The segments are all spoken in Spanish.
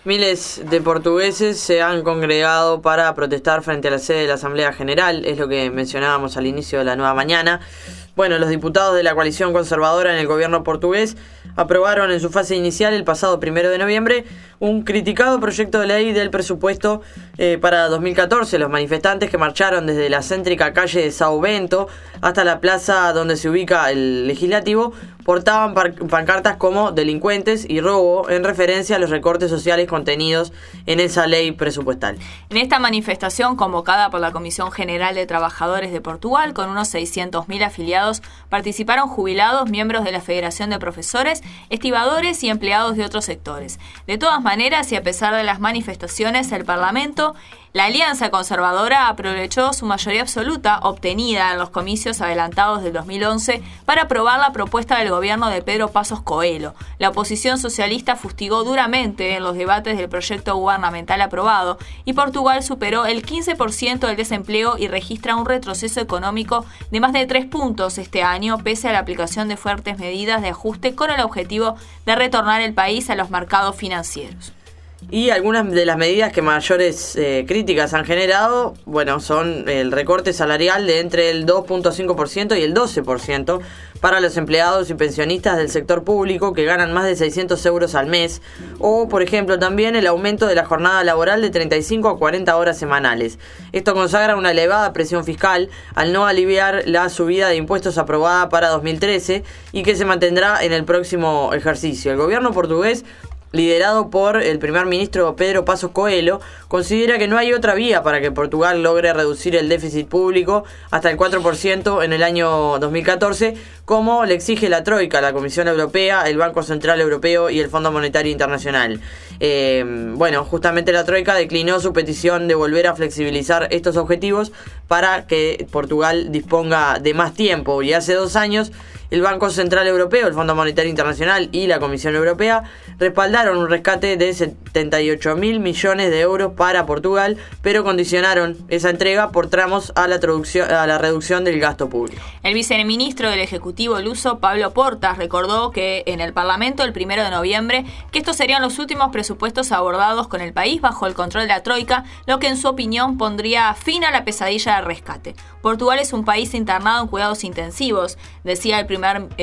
Miles de portugueses se han congregado para protestar frente a la sede de la Asamblea General, es lo que mencionábamos al inicio de la nueva mañana. Bueno, los diputados de la coalición conservadora en el gobierno portugués aprobaron en su fase inicial el pasado 1 de noviembre un criticado proyecto de ley del presupuesto para 2014. Los manifestantes que marcharon desde la céntrica calle de São Bento hasta la plaza donde se ubica el legislativo portaban pancartas como delincuentes y robo en referencia a los recortes sociales contenidos en esa ley presupuestal. En esta manifestación convocada por la Comisión General de Trabajadores de Portugal, con unos 600.000 afiliados, participaron jubilados, miembros de la Federación de Profesores, estibadores y empleados de otros sectores. De todas maneras, y a pesar de las manifestaciones, el Parlamento, la Alianza Conservadora, aprovechó su mayoría absoluta obtenida en los comicios adelantados del 2011 para aprobar la propuesta del gobierno de Pedro Passos Coelho. La oposición socialista fustigó duramente en los debates del proyecto gubernamental aprobado y Portugal superó el 15% del desempleo y registra un retroceso económico de más de 3 puntos este año, pese a la aplicación de fuertes medidas de ajuste con el objetivo de retornar el país a los mercados financieros. Y algunas de las medidas que mayores críticas han generado, bueno, son el recorte salarial de entre el 2.5% y el 12% para los empleados y pensionistas del sector público que ganan más de 600 euros al mes, o, por ejemplo, también el aumento de la jornada laboral de 35 a 40 horas semanales. Esto consagra una elevada presión fiscal al no aliviar la subida de impuestos aprobada para 2013 y que se mantendrá en el próximo ejercicio. El gobierno portugués, liderado por el primer ministro Pedro Passos Coelho, considera que no hay otra vía para que Portugal logre reducir el déficit público hasta el 4% en el año 2014, como le exige la Troika, la Comisión Europea, el Banco Central Europeo y el Fondo Monetario Internacional. Bueno, justamente la Troika declinó su petición de volver a flexibilizar estos objetivos para que Portugal disponga de más tiempo, y hace 2 años el Banco Central Europeo, el Fondo Monetario Internacional y la Comisión Europea respaldaron un rescate de 78.000 millones de euros para Portugal, pero condicionaron esa entrega por tramos a la reducción del gasto público. El viceministro del Ejecutivo luso, Pablo Portas, recordó que en el Parlamento el 1 de noviembre que estos serían los últimos presupuestos abordados con el país bajo el control de la Troika, lo que en su opinión pondría fin a la pesadilla del rescate. Portugal es un país internado en cuidados intensivos, decía el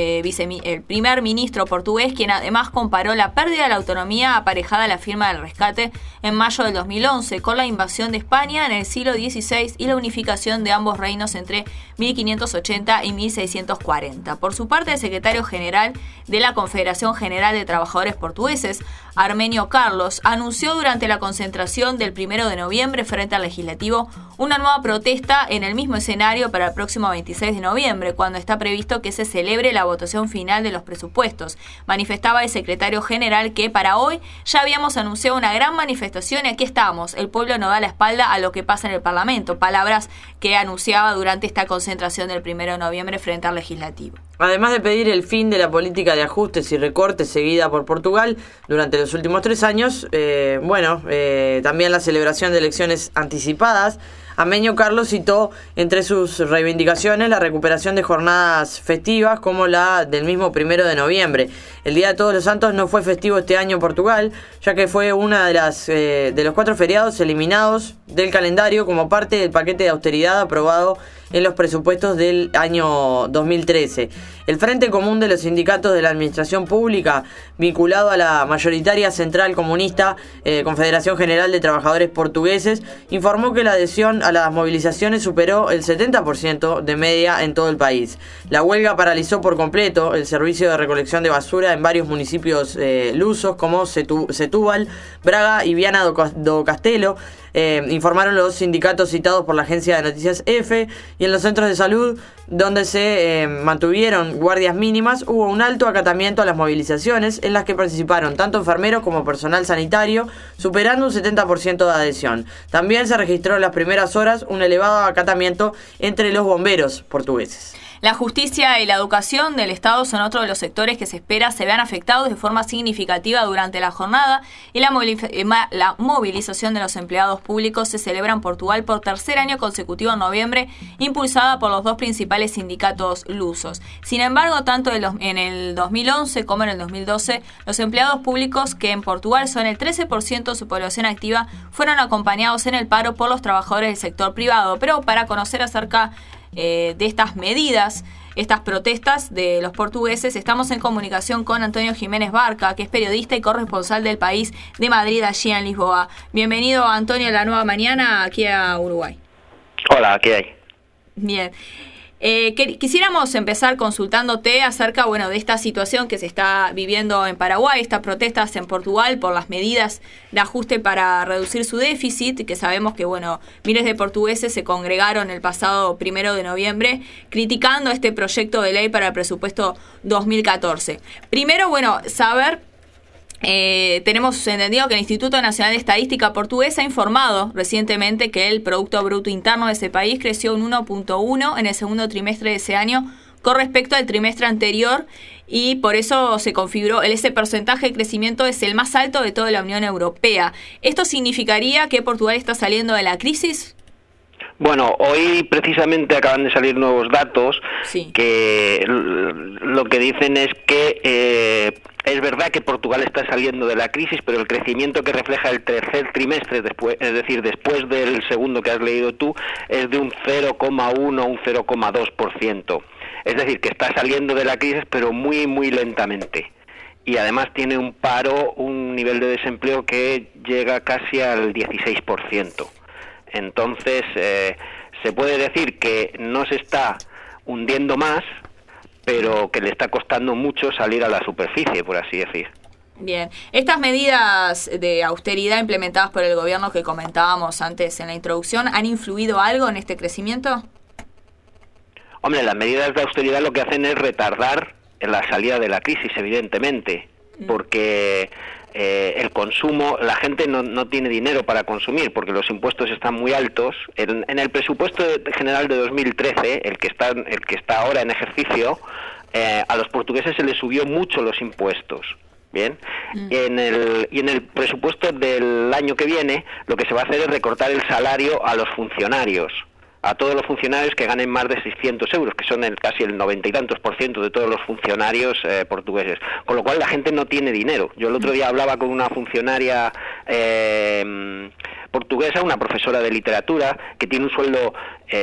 primer ministro portugués, quien además comparó la pérdida de la autonomía aparejada a la firma del rescate en mayo del 2011 con la invasión de España en el siglo XVI y la unificación de ambos reinos entre 1580 y 1640. Por su parte, el secretario general de la Confederación General de Trabajadores Portugueses, Armenio Carlos, anunció durante la concentración del 1 de noviembre frente al Legislativo una nueva protesta en el mismo escenario para el próximo 26 de noviembre, cuando está previsto que se celebre la votación final de los presupuestos. Manifestaba el secretario general que para hoy ya habíamos anunciado una gran manifestación y aquí estamos. El pueblo no da la espalda a lo que pasa en el Parlamento. Palabras que anunciaba durante esta concentración del 1 de noviembre frente al Legislativo. Además de pedir el fin de la política de ajustes y recortes seguida por Portugal durante los últimos 3 años, también la celebración de elecciones anticipadas, Armenio Carlos citó entre sus reivindicaciones la recuperación de jornadas festivas como la del mismo 1 de noviembre. El Día de Todos los Santos no fue festivo este año en Portugal, ya que fue una de los 4 feriados eliminados del calendario como parte del paquete de austeridad aprobado en los presupuestos del año 2013. El Frente Común de los Sindicatos de la Administración Pública, vinculado a la mayoritaria Central Comunista, Confederación General de Trabajadores Portugueses, informó que la adhesión a las movilizaciones superó el 70% de media en todo el país. La huelga paralizó por completo el servicio de recolección de basura en varios municipios lusos como Setúbal, Braga y Viana do Castelo, informaron los sindicatos citados por la agencia de noticias EFE, y en los centros de salud, donde se mantuvieron guardias mínimas, hubo un alto acatamiento a las movilizaciones en las que participaron tanto enfermeros como personal sanitario, superando un 70% de adhesión. También se registró en las primeras horas un elevado acatamiento entre los bomberos portugueses. La justicia y la educación del Estado son otro de los sectores que se espera se vean afectados de forma significativa durante la jornada y la movilización de los empleados públicos se celebra en Portugal por tercer año consecutivo en noviembre, impulsada por los dos principales sindicatos lusos. Sin embargo, tanto en el 2011 como en el 2012, los empleados públicos, que en Portugal son el 13% de su población activa, fueron acompañados en el paro por los trabajadores del sector privado. Pero para conocer acerca de estas medidas, estas protestas de los portugueses, estamos en comunicación con Antonio Jiménez Barca, que es periodista y corresponsal del País de Madrid, allí en Lisboa. Bienvenido, Antonio, a La Nueva Mañana, aquí a Uruguay. Hola, ¿qué hay? Bien. Quisiéramos empezar consultándote acerca, de esta situación que se está viviendo en Paraguay, estas protestas en Portugal por las medidas de ajuste para reducir su déficit, que sabemos que, miles de portugueses se congregaron el pasado 1 de noviembre criticando este proyecto de ley para el presupuesto 2014. Primero, saber... tenemos entendido que el Instituto Nacional de Estadística Portugués ha informado recientemente que el Producto Bruto Interno de ese país creció un 1.1 en el segundo trimestre de ese año con respecto al trimestre anterior, y por eso se configuró ese porcentaje de crecimiento es el más alto de toda la Unión Europea. ¿Esto significaría que Portugal está saliendo de la crisis? Bueno, hoy precisamente acaban de salir nuevos datos que lo que dicen es que es verdad que Portugal está saliendo de la crisis, pero el crecimiento que refleja el tercer trimestre, es decir, después del segundo que has leído tú, es de un 0,1 o un 0,2%. Es decir, que está saliendo de la crisis, pero muy, muy lentamente. Y además tiene un paro, un nivel de desempleo que llega casi al 16%. Entonces, se puede decir que no se está hundiendo más, pero que le está costando mucho salir a la superficie, por así decir. Bien. Estas medidas de austeridad implementadas por el gobierno que comentábamos antes en la introducción, ¿han influido algo en este crecimiento? Hombre, las medidas de austeridad lo que hacen es retardar la salida de la crisis, evidentemente, porque el consumo, la gente no tiene dinero para consumir porque los impuestos están muy altos. En el presupuesto general de 2013, el que está ahora en ejercicio, a los portugueses se les subió mucho los impuestos. Bien, y en el presupuesto del año que viene lo que se va a hacer es recortar el salario a los funcionarios, a todos los funcionarios que ganen más de 600 euros, que son casi el 90 y tantos % de todos los funcionarios portugueses, con lo cual la gente no tiene dinero. Yo el otro día hablaba con una funcionaria portuguesa, una profesora de literatura, que tiene un sueldo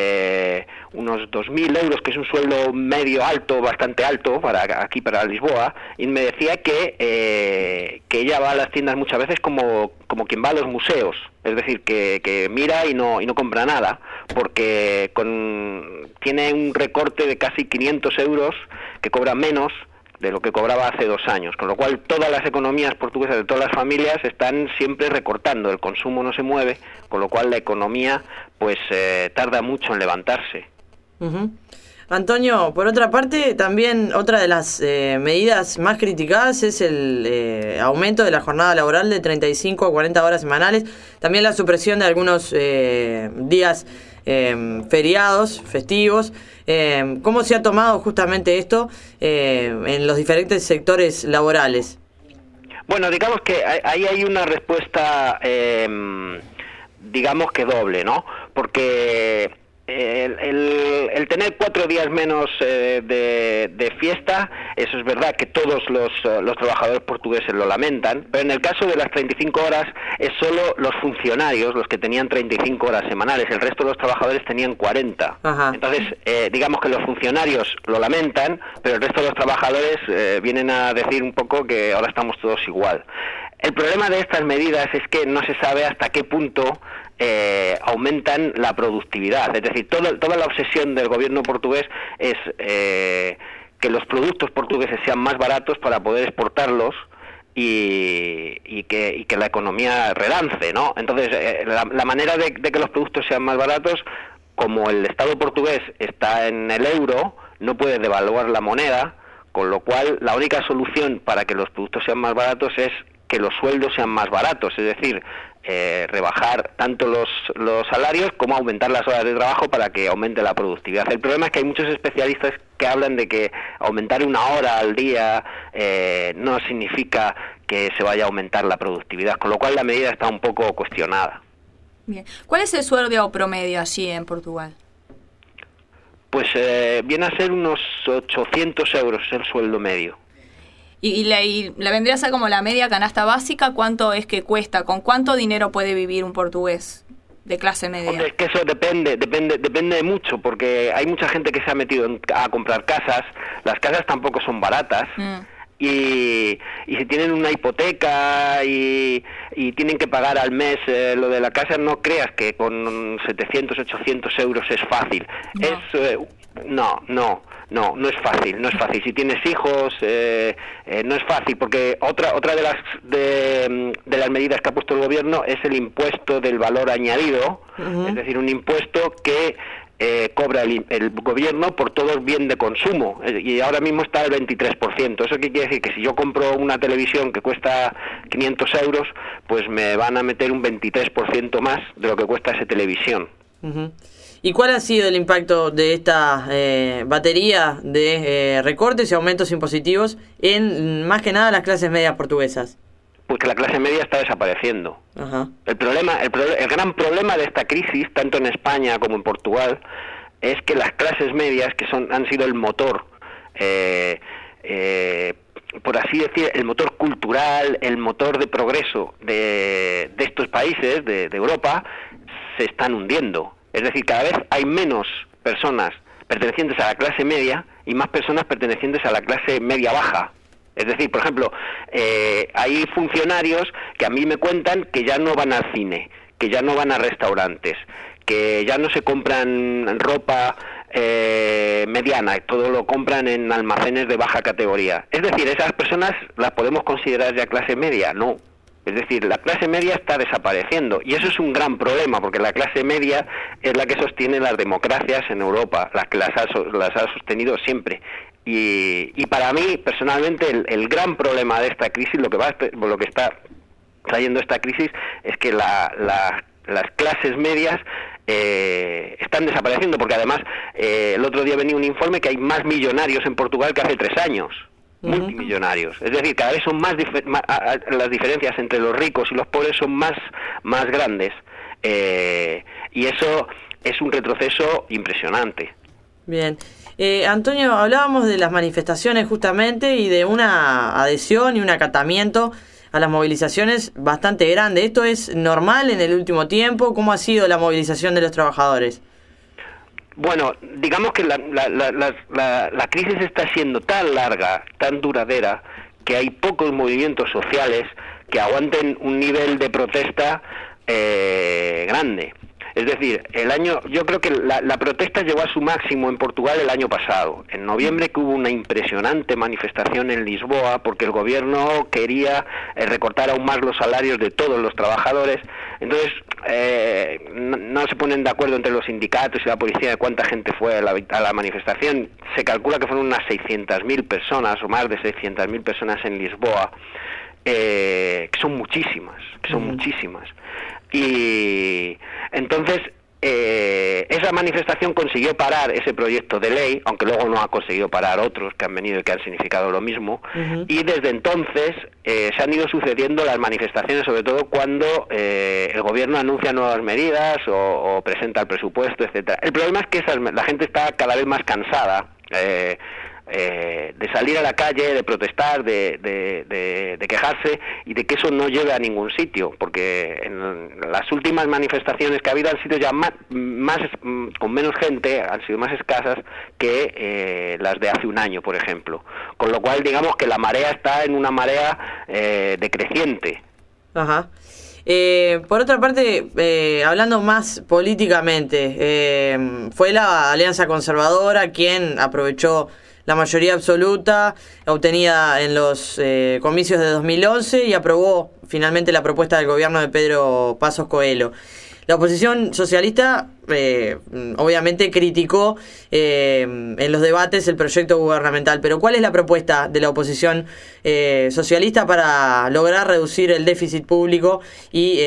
unos 2.000 euros, que es un sueldo medio alto, bastante alto para Lisboa, y me decía que ella va a las tiendas muchas veces como quien va a los museos, es decir, que mira y no compra nada, porque tiene un recorte de casi 500 euros, que cobra menos de lo que cobraba hace 2 años, con lo cual todas las economías portuguesas de todas las familias están siempre recortando, el consumo no se mueve, con lo cual la economía pues tarda mucho en levantarse. Uh-huh. Antonio, por otra parte, también otra de las medidas más criticadas es el aumento de la jornada laboral de 35 a 40 horas semanales, también la supresión de algunos días feriados, festivos. ¿Cómo se ha tomado justamente esto en los diferentes sectores laborales? Bueno, digamos que ahí hay una respuesta, digamos que doble, ¿no? Porque el tener 4 días menos de fiesta, eso es verdad que todos los trabajadores portugueses lo lamentan, pero en el caso de las 35 horas es solo los funcionarios los que tenían 35 horas semanales, el resto de los trabajadores tenían 40. Ajá. Entonces, digamos que los funcionarios lo lamentan, pero el resto de los trabajadores vienen a decir un poco que ahora estamos todos igual. El problema de estas medidas es que no se sabe hasta qué punto aumentan la productividad. Es decir, toda la obsesión del gobierno portugués es que los productos portugueses sean más baratos para poder exportarlos y que la economía relance, ¿no? Entonces, la manera de que los productos sean más baratos, como el Estado portugués está en el euro, no puede devaluar la moneda, con lo cual la única solución para que los productos sean más baratos es que los sueldos sean más baratos, es decir, rebajar tanto los salarios como aumentar las horas de trabajo para que aumente la productividad. El problema es que hay muchos especialistas que hablan de que aumentar 1 hora al día no significa que se vaya a aumentar la productividad, con lo cual la medida está un poco cuestionada. Bien. ¿Cuál es el sueldo promedio allí en Portugal? Pues viene a ser unos 800 euros el sueldo medio. ¿Y la vendría a ser como la media canasta básica? ¿Cuánto es que cuesta? ¿Con cuánto dinero puede vivir un portugués de clase media? Hombre, es que eso depende mucho, porque hay mucha gente que se ha metido a comprar casas. Las casas tampoco son baratas. Y si tienen una hipoteca y tienen que pagar al mes lo de la casa, no creas que con 700, 800 euros es fácil. No es fácil. Si tienes hijos, no es fácil, porque otra de las medidas que ha puesto el gobierno es el impuesto del valor añadido, es decir, un impuesto que cobra el gobierno por todo el bien de consumo, y ahora mismo está al 23%. ¿Eso qué quiere decir? Que si yo compro una televisión que cuesta 500 euros, pues me van a meter un 23% más de lo que cuesta esa televisión. ¿Y cuál ha sido el impacto de esta batería de recortes y aumentos impositivos en, más que nada, las clases medias portuguesas? Pues que la clase media está desapareciendo. Ajá. El gran problema de esta crisis, tanto en España como en Portugal, es que las clases medias, que han sido el motor, por así decir, el motor cultural, el motor de progreso de estos países, de Europa, se están hundiendo. Es decir, cada vez hay menos personas pertenecientes a la clase media y más personas pertenecientes a la clase media baja. Es decir, por ejemplo, hay funcionarios que a mí me cuentan que ya no van al cine, que ya no van a restaurantes, que ya no se compran ropa mediana, todo lo compran en almacenes de baja categoría. Es decir, esas personas las podemos considerar ya clase media, no. Es decir, la clase media está desapareciendo, y eso es un gran problema, porque la clase media es la que sostiene las democracias en Europa, las que las ha sostenido siempre. Y para mí, personalmente, el gran problema de esta crisis, lo que está trayendo esta crisis, es que las clases medias están desapareciendo, porque además el otro día venía un informe que hay más millonarios en Portugal que hace 3 años. Multimillonarios, es decir, cada vez son las diferencias entre los ricos y los pobres son más grandes, y eso es un retroceso impresionante. Bien, Antonio, hablábamos de las manifestaciones justamente y de una adhesión y un acatamiento a las movilizaciones bastante grande. ¿Esto es normal en el último tiempo? ¿Cómo ha sido la movilización de los trabajadores? Bueno, digamos que la crisis está siendo tan larga, tan duradera, que hay pocos movimientos sociales que aguanten un nivel de protesta grande. Es decir, yo creo que la protesta llegó a su máximo en Portugal el año pasado, en noviembre, que hubo una impresionante manifestación en Lisboa porque el gobierno quería recortar aún más los salarios de todos los trabajadores. Entonces no se ponen de acuerdo entre los sindicatos y la policía de cuánta gente fue a la manifestación. Se calcula que fueron unas 600.000 personas o más de 600.000 personas en Lisboa, que son muchísimas. Y entonces esa manifestación consiguió parar ese proyecto de ley, aunque luego no ha conseguido parar otros que han venido y que han significado lo mismo. Y desde entonces se han ido sucediendo las manifestaciones, sobre todo cuando el gobierno anuncia nuevas medidas o presenta el presupuesto, etcétera. El problema es que la gente está cada vez más cansada de salir a la calle, de protestar, de quejarse, y de que eso no lleve a ningún sitio, porque en las últimas manifestaciones que ha habido han sido ya más con menos gente, han sido más escasas que las de hace un año, por ejemplo, con lo cual digamos que la marea está en una marea decreciente. Ajá. Por otra parte, hablando más políticamente, fue la Alianza Conservadora quien aprovechó la mayoría absoluta obtenida en los comicios de 2011 y aprobó finalmente la propuesta del gobierno de Pedro Passos Coelho. La oposición socialista obviamente criticó en los debates el proyecto gubernamental, pero ¿cuál es la propuesta de la oposición socialista para lograr reducir el déficit público y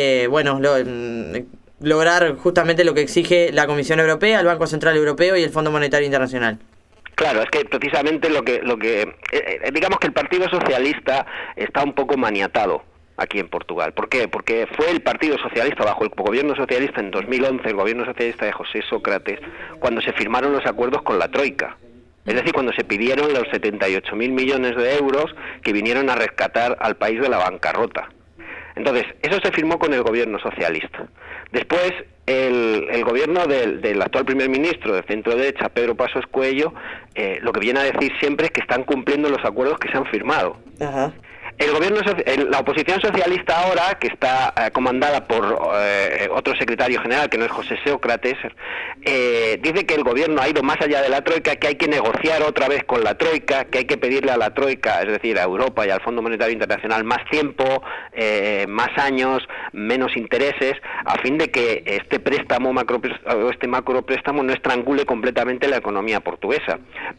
lograr justamente lo que exige la Comisión Europea, el Banco Central Europeo y el Fondo Monetario Internacional? Claro, es que precisamente digamos que el Partido Socialista está un poco maniatado aquí en Portugal. ¿Por qué? Porque fue el Partido Socialista, bajo el gobierno socialista en 2011, el gobierno socialista de José Sócrates, cuando se firmaron los acuerdos con la Troika. Es decir, cuando se pidieron los 78.000 millones de euros que vinieron a rescatar al país de la bancarrota. Entonces, eso se firmó con el gobierno socialista. Después, el gobierno del actual primer ministro de centro derecha, Pedro Passos Coelho, lo que viene a decir siempre es que están cumpliendo los acuerdos que se han firmado. Ajá. La oposición socialista ahora, que está comandada por otro secretario general, que no es José Sócrates, dice que el gobierno ha ido más allá de la Troika, que hay que negociar otra vez con la Troika, que hay que pedirle a la Troika, es decir, a Europa y al Fondo Monetario Internacional, más tiempo, más años, menos intereses, a fin de que este macropréstamo no estrangule completamente la economía portuguesa.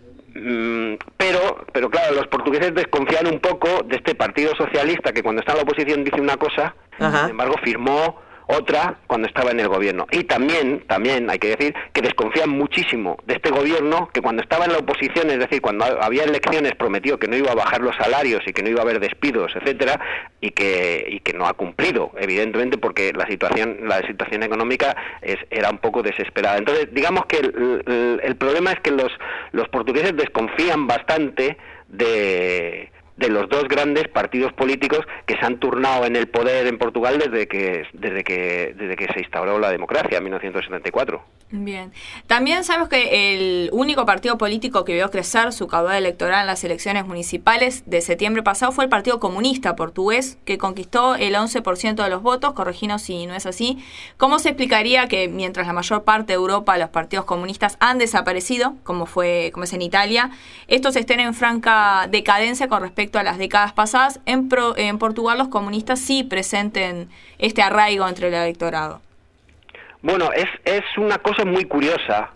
Pero claro, los portugueses desconfían un poco de este Partido Socialista, que cuando está en la oposición dice una cosa, sin embargo firmó otra cuando estaba en el gobierno. Y también hay que decir que desconfían muchísimo de este gobierno, que cuando estaba en la oposición, es decir, cuando había elecciones, prometió que no iba a bajar los salarios y que no iba a haber despidos, etcétera, y que no ha cumplido, evidentemente, porque la situación económica era un poco desesperada. Entonces, digamos que el problema es que los portugueses desconfían bastante de los dos grandes partidos políticos que se han turnado en el poder en Portugal desde que se instauró la democracia en 1974. Bien. También sabemos que el único partido político que vio crecer su caudal electoral en las elecciones municipales de septiembre pasado fue el Partido Comunista Portugués, que conquistó el 11% de los votos. Correginos si no es así. ¿Cómo se explicaría que mientras la mayor parte de Europa los partidos comunistas han desaparecido, como es en Italia, estos estén en franca decadencia con respecto a las décadas pasadas? En Portugal los comunistas sí presenten este arraigo entre el electorado. Bueno, es una cosa muy curiosa,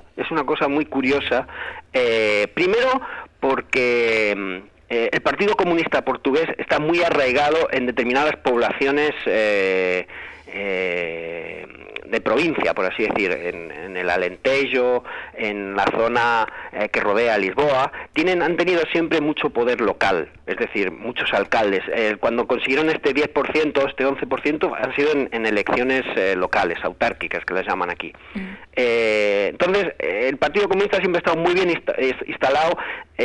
primero porque el Partido Comunista Portugués está muy arraigado en determinadas poblaciones de provincia, por así decir, en el Alentejo, en la zona que rodea a Lisboa, han tenido siempre mucho poder local, es decir, muchos alcaldes. Cuando consiguieron este 10%, este 11%, han sido en elecciones locales, autárquicas, que las llaman aquí. Entonces, el Partido Comunista siempre ha estado muy bien instalado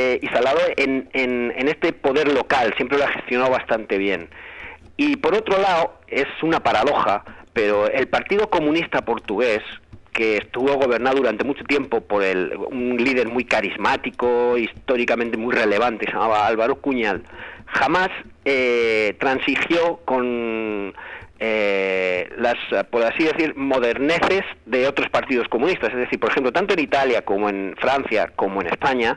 en este poder local, siempre lo ha gestionado bastante bien. Y por otro lado, es una paradoja, pero el Partido Comunista Portugués, que estuvo gobernado durante mucho tiempo por un líder muy carismático, históricamente muy relevante, se llamaba Álvaro Cunhal, jamás transigió con por así decir, moderneces de otros partidos comunistas. Es decir, por ejemplo, tanto en Italia como en Francia como en España,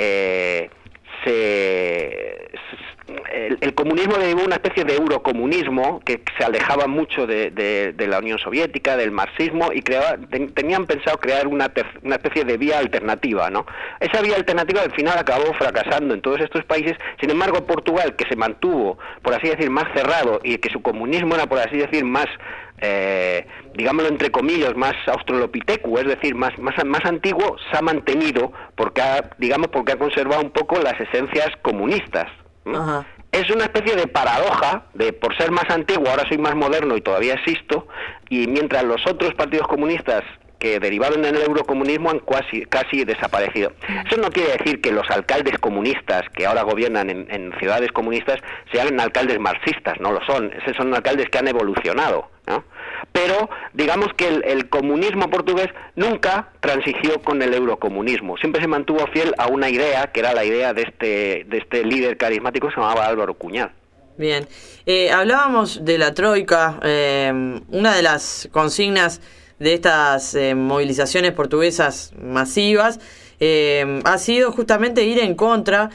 el comunismo derivó una especie de eurocomunismo que se alejaba mucho de la Unión Soviética, del marxismo, y tenían pensado crear una especie de vía alternativa, ¿no? Esa vía alternativa al final acabó fracasando en todos estos países. Sin embargo, Portugal, que se mantuvo, por así decir, más cerrado, y que su comunismo era, por así decir, más digámoslo entre comillas, más australopitecu, es decir, más antiguo, se ha mantenido porque ha conservado un poco las esencias comunistas. Ajá. Es una especie de paradoja de por ser más antiguo ahora soy más moderno y todavía existo, y mientras los otros partidos comunistas que derivaron en el eurocomunismo han casi desaparecido. Eso no quiere decir que los alcaldes comunistas que ahora gobiernan en ciudades comunistas sean alcaldes marxistas, no lo son. Esos son alcaldes que han evolucionado, ¿no? Pero digamos que el comunismo portugués nunca transigió con el eurocomunismo, siempre se mantuvo fiel a una idea que era la idea de este líder carismático que se llamaba Álvaro Cunhal. Bien, hablábamos de la Troika, una de las consignas de estas movilizaciones portuguesas masivas ha sido justamente ir en contra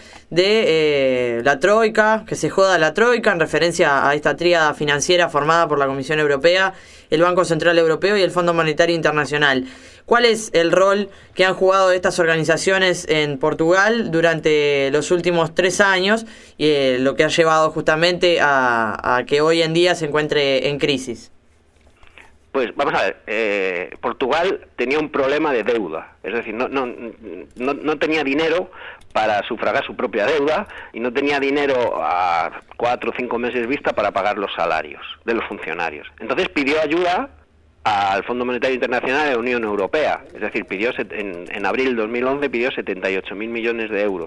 de la Troika, que se joda la Troika, en referencia a esta tríada financiera formada por la Comisión Europea, el Banco Central Europeo y el Fondo Monetario Internacional. ¿Cuál es el rol que han jugado estas organizaciones en Portugal durante los últimos 3 años y lo que ha llevado justamente a que hoy en día se encuentre en crisis? Pues vamos a ver, Portugal tenía un problema de deuda, es decir, no tenía dinero para sufragar su propia deuda y no tenía dinero a 4 o 5 meses vista para pagar los salarios de los funcionarios. Entonces pidió ayuda al Fondo Monetario Internacional de la Unión Europea, es decir, en abril de 2011 pidió 78.000 millones de euros.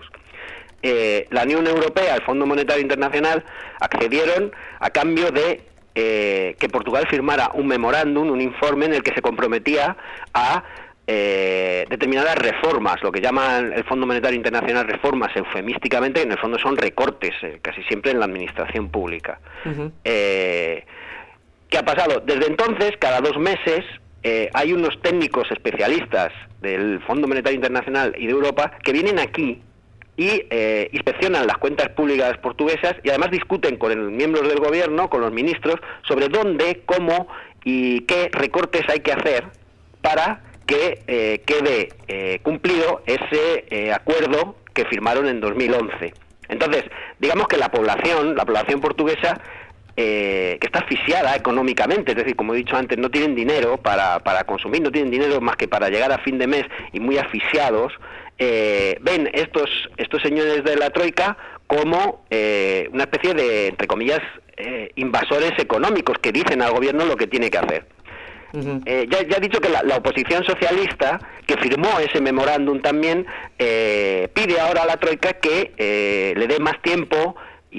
La Unión Europea, el Fondo Monetario Internacional, accedieron a cambio de que Portugal firmara un memorándum, un informe en el que se comprometía a determinadas reformas, lo que llaman el Fondo Monetario Internacional reformas eufemísticamente, en el fondo son recortes, casi siempre en la administración pública. Uh-huh. ¿Qué ha pasado? Desde entonces, cada 2 meses, hay unos técnicos especialistas del Fondo Monetario Internacional y de Europa que vienen aquí y inspeccionan las cuentas públicas portuguesas y además discuten con los miembros del gobierno, con los ministros, sobre dónde, cómo y qué recortes hay que hacer para que quede cumplido ese acuerdo que firmaron en 2011. Entonces, digamos que la población portuguesa, que está asfixiada económicamente, es decir, como he dicho antes, no tienen dinero para consumir, no tienen dinero más que para llegar a fin de mes y muy asfixiados, ven estos señores de la Troika como una especie de, entre comillas, invasores económicos que dicen al gobierno lo que tiene que hacer. Uh-huh. Ya he dicho que la oposición socialista, que firmó ese memorándum también, pide ahora a la Troika que le dé más tiempo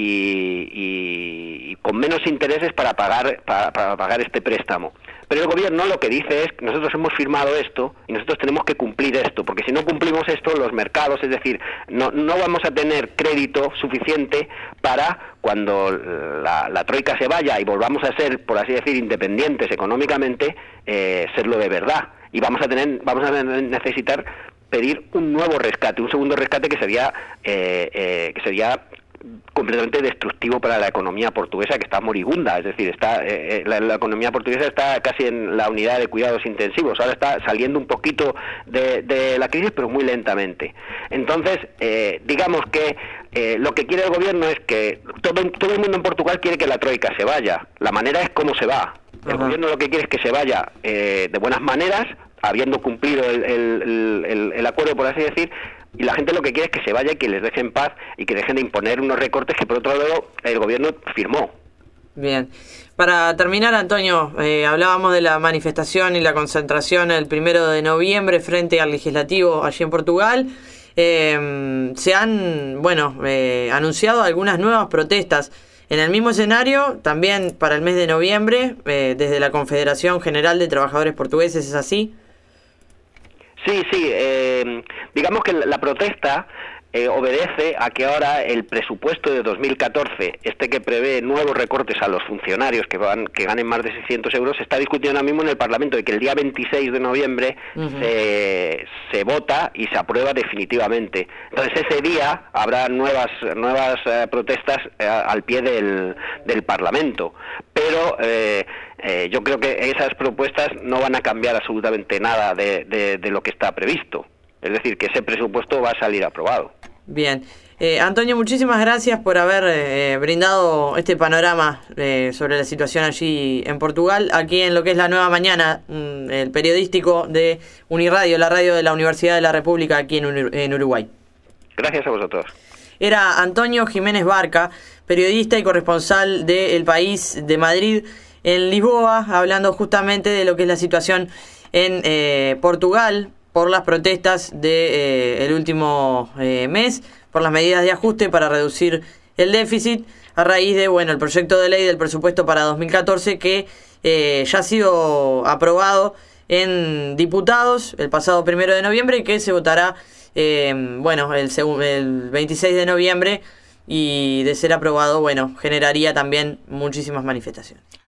y con menos intereses para pagar este préstamo. Pero el gobierno lo que dice es que nosotros hemos firmado esto y nosotros tenemos que cumplir esto, porque si no cumplimos esto, los mercados, es decir, no vamos a tener crédito suficiente para cuando la Troika se vaya y volvamos a ser, por así decir, independientes económicamente, serlo de verdad. Y vamos a necesitar pedir un nuevo rescate, un segundo rescate que sería completamente destructivo para la economía portuguesa, que está moribunda, es decir, la economía portuguesa está casi en la unidad de cuidados intensivos, ahora está saliendo un poquito de la crisis, pero muy lentamente. Entonces, digamos que lo que quiere el gobierno es que todo el mundo en Portugal quiere que la Troika se vaya, la manera es cómo se va. El gobierno lo que quiere es que se vaya de buenas maneras, habiendo cumplido el acuerdo, por así decir, y la gente lo que quiere es que se vaya y que les deje en paz y que dejen de imponer unos recortes que por otro lado el gobierno firmó. Bien. Para terminar, Antonio, hablábamos de la manifestación y la concentración el 1 de noviembre frente al Legislativo allí en Portugal. Se han, anunciado algunas nuevas protestas en el mismo escenario, también para el mes de noviembre, desde la Confederación General de Trabajadores Portugueses, ¿es así? Sí, digamos que la protesta obedece a que ahora el presupuesto de 2014, que prevé nuevos recortes a los funcionarios que ganen más de 600 euros, se está discutiendo ahora mismo en el Parlamento, y que el día 26 de noviembre se vota y se aprueba definitivamente. Entonces ese día habrá nuevas protestas al pie del Parlamento, pero yo creo que esas propuestas no van a cambiar absolutamente nada de lo que está previsto. Es decir, que ese presupuesto va a salir aprobado. Bien. Antonio, muchísimas gracias por haber brindado este panorama sobre la situación allí en Portugal, aquí en lo que es La Nueva Mañana, el periodístico de Uniradio, la radio de la Universidad de la República aquí en Uruguay. Gracias a vosotros. Era Antonio Jiménez Barca, periodista y corresponsal de El País de Madrid en Lisboa, hablando justamente de lo que es la situación en Portugal, por las protestas el último mes, por las medidas de ajuste para reducir el déficit, a raíz de el proyecto de ley del presupuesto para 2014 que ya ha sido aprobado en diputados el pasado 1 de noviembre y que se votará el 26 de noviembre, y de ser aprobado, generaría también muchísimas manifestaciones.